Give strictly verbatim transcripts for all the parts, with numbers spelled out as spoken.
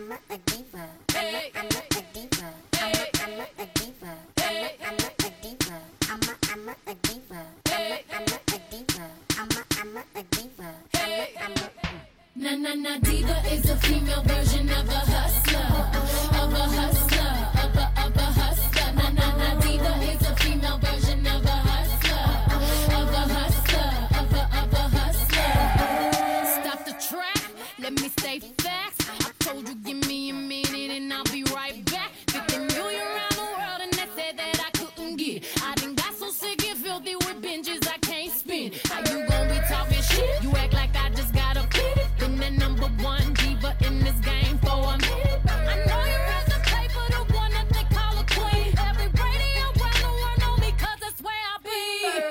I'm a, a diva. I'm a, I'm a, a diva. I'm a, I'm a, a diva. I'm a, I'm a, a diva. I'm a, I'm a, a diva. I'm a, I'm a, a diva. I'm a, I'm a, a diva. I'm a, I'm a. Na na na diva is a female version of a hustler, of a hustler, of a of a hustler. Na na na diva is a female version of a hustler, of a hustler, of a of a hustler. Stop the track, let me say facts. I told you give me a minute and I'll be right back. fifty million around the world and they said that I couldn't get. I done got so sick and filthy with binges I can't spin. How you gon' be talking shit? You act like I just got a pity. Been the number one diva in this game for a minute. I know you have to pay for the one that they call a queen. Every radio around the world know me 'cause that's where I be.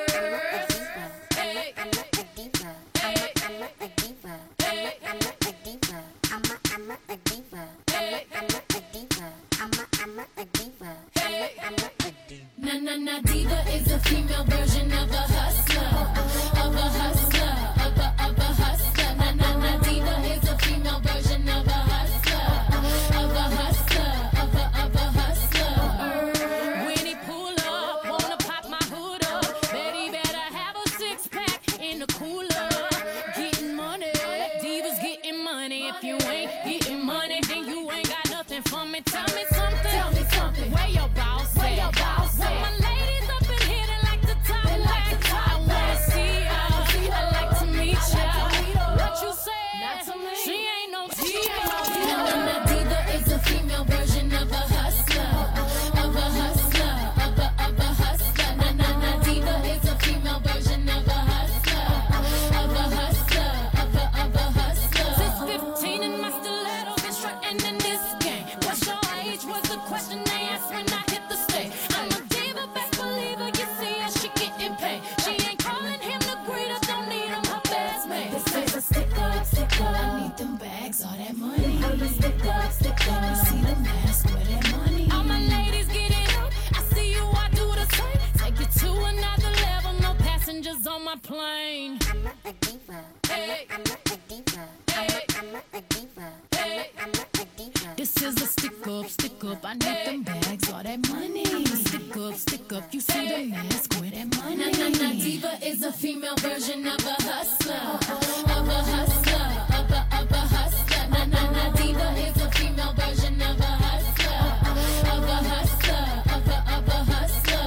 I'm a, a diva. I'm a, I'm a, a diva. I'm a, I'm a, a diva. I'm a, I'm a, a diva. I'm a, I'm a, a diva. I'm a, I'm a, a diva. I'm a, I'm a, a diva. Na na na diva is a female version of a hustler, of a hustler, of a of a hustler. Na na na diva is a female version of a hustler, of a hustler, of a of a hustler. When he pull up, wanna pop my hood up. Betty better have a six pack in the cooler. Getting money, divas getting money. If you ain't getting money, then you ain't got nothing for me. Tell me something. Tell me something. Where your boss at? Where your boss at? Well, my ladies up in here, they like to talk back. I wanna see ya. I like to meet ya. What you say? She ain't no diva. Na na na diva is a female version of a hustler, of a hustler, of a of a hustler. Na na na diva is a female version of a hustler, of a hustler, of a of a hustler. Since fifteen in my stiletto, been strutting in this game. What's your age was the question they asked when I hit the stage. I'm a diva, best believer. You see her, she getting paid. She ain't calling him the greeter, don't need him her best mate. This is a stick up, stick up. I need them bags, all that money. I'm a stick up, stick up. You see the mask, where that money? All my ladies get it up. I see you, I do the same. Take it to another level, no passengers on my plane. I'm a, a diva. I'm a, I'm a, a diva. I'm a, I'm a, a diva. I'm a, I'm a, a diva. This is a stick up, stick up. I need them bags, all that money. Stick up, stick up. You see the mask, where that money? Na na na diva is a female version of a hustler, of a hustler, of a of a hustler. Na na na diva is a female version of a hustler, of a hustler, of a of a hustler.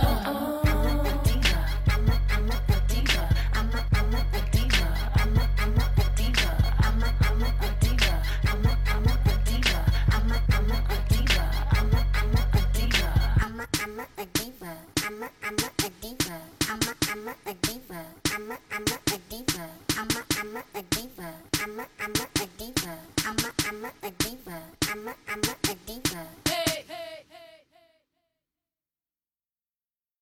I'm a, I'm a, a diva. I'm a, I'm a, a diva. I'm a, I'm a, a diva. I'm a, I'm a, a diva. I'm a, I'm a, a diva. I'm a, I'm a, a diva. I'm a, I'm a, a diva. I'm a, I'm a, a diva. I'm a, I'm a, a diva. I'm a, I'm a, a diva. I'm a, I'm a, a diva. I'm a, I'm a, a diva. I'm a, I'm a, a diva. I'm a, I'm a, a diva. I'm a, I'm a